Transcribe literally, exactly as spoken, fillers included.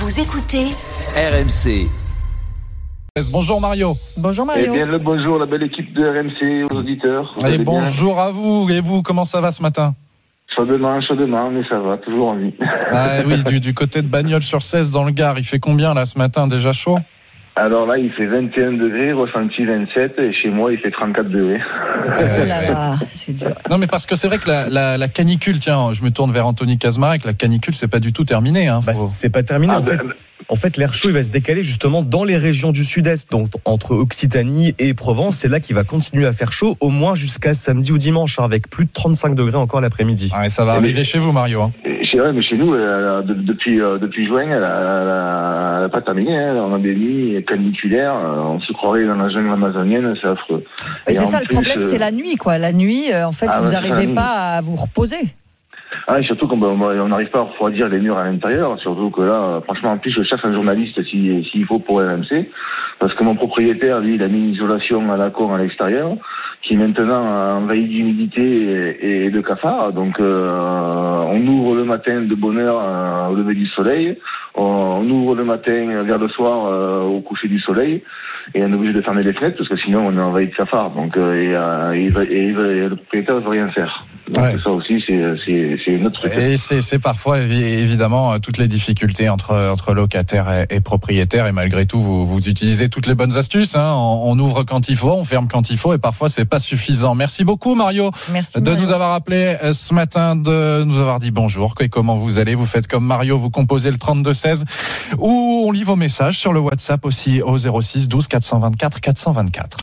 Vous écoutez R M C. Bonjour Mario. Bonjour Mario. Eh bien le bonjour, la belle équipe de R M C, aux auditeurs. Vous Et allez bonjour à vous. Et vous, comment ça va ce matin? Chaudement, chaudement, mais ça va, toujours en vie. Ah oui, du, du côté de Bagnols-sur-Cèze dans le Gard, il fait combien là ce matin? Déjà chaud? Alors là, il fait vingt et un degrés, ressenti vingt-sept, et chez moi, il fait trente-quatre degrés. Oh là là, c'est dur. Non mais parce que c'est vrai que la, la, la canicule, tiens, je me tourne vers Anthony Kazmarek, la canicule c'est pas du tout terminé. Hein, faut... Bah, c'est pas terminé. Ah, en, fait, ben... en fait, l'air chaud il va se décaler justement dans les régions du sud-est, donc entre Occitanie et Provence. C'est là qu'il va continuer à faire chaud, au moins jusqu'à samedi ou dimanche, hein, avec plus de trente-cinq degrés encore l'après-midi. Ah, et ça va mais... arriver chez vous, Mario. Hein. Chez, ouais, mais chez nous, euh, de, depuis, euh, depuis juin, elle n'a pas terminé. Hein. On a des nuits caniculaires, euh, on se croirait dans la jungle amazonienne, c'est affreux. Mais c'est ça plus, le problème, euh... c'est la nuit, quoi. La nuit, euh, en fait, ah, vous ouais, n'arrivez pas à vous reposer. Ah, et surtout qu'on on n'arrive pas à refroidir les murs à l'intérieur, surtout que là, franchement, en plus, je cherche un journaliste s'il si, si faut pour R M C, parce que mon propriétaire, lui, il a mis une isolation à la con à l'extérieur, qui est maintenant envahi d'humidité et, et de cafards. Donc, euh, on ouvre le matin de bonne heure euh, au lever du soleil, on, on ouvre le matin vers le soir euh, au coucher du soleil, et on est obligé de fermer les fenêtres parce que sinon on est envahi de cafards. Donc, euh, et, euh, et, et, et le propriétaire ne veut rien faire. Donc ouais. Ça aussi, c'est, c'est, c'est notre truc. Et c'est, c'est parfois évidemment toutes les difficultés entre entre locataires et, et propriétaires. Et malgré tout, vous vous utilisez toutes les bonnes astuces. Hein. On, on ouvre quand il faut, on ferme quand il faut, et parfois c'est pas suffisant. Merci beaucoup Mario, Merci, de Mario. nous avoir appelé ce matin, de nous avoir dit bonjour. Et comment vous allez? Vous faites comme Mario, vous composez le trente-deux seize, ou on lit vos messages sur le WhatsApp aussi au zéro six douze quatre cent vingt-quatre quatre cent vingt-quatre.